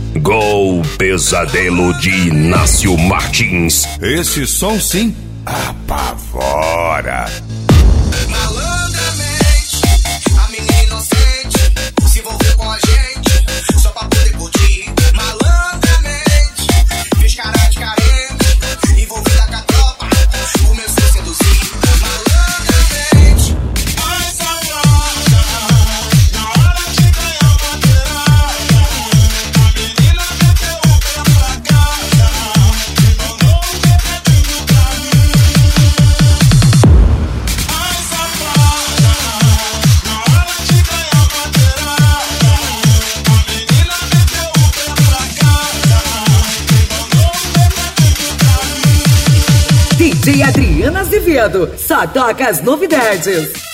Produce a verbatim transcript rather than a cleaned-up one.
Gol Pesadelo de Inácio Martins. Esse som sim apavora. Malandramente, a menina inocente se envolveu com a gente só pra poder curtir. Malandramente, fez cara de carente, envolvida com a tropa, começou a seduzir. Malandramente, mais safada, na hora de ganhar uma madeirada, a menina meteu o pé pra casa e mandou um recadinho pra mim. Mais safada, na hora de ganhar uma madeirada, a menina meteu o pé pra casa e mandou um recadinho pra mim. D J Adriana Azevedo, só toca as novidades.